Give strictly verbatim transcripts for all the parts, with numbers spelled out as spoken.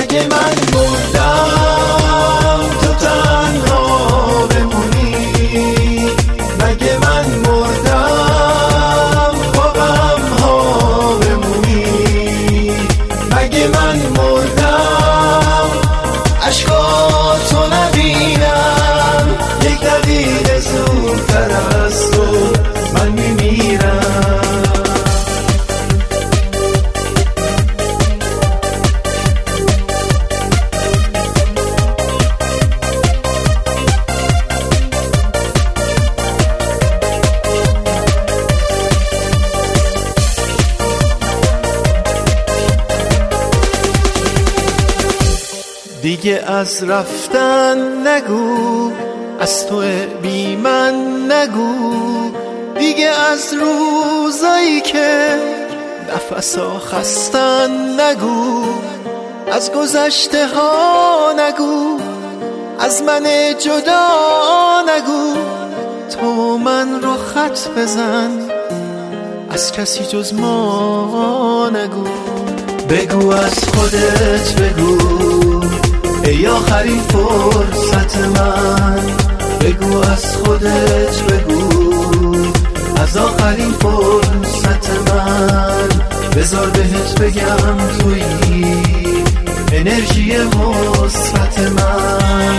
مگه من مردم تو تنها بمونی؟ مگه من مردم با غم ها بمونی؟ مگه من مردم اشکاتو نبینم یک دقیقه زودتر از تو من میمیرم. دیگه از رفتن نگو، از تو بی من نگو، دیگه از روزایی که نفسا خستن نگو، از گذشته ها نگو، از من جدا نگو، تو من رو خط بزن، از کسی جز ما نگو. بگو از خودت بگو ای آخرین فرصت من، بگو از خودت بگو از آخرین فرصت من، بذار بهت بگم توی انرژی مثبت من.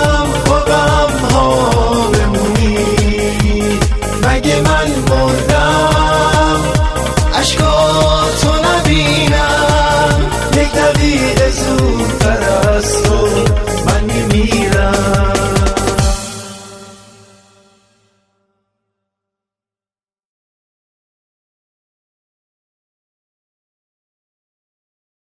مگه من مردم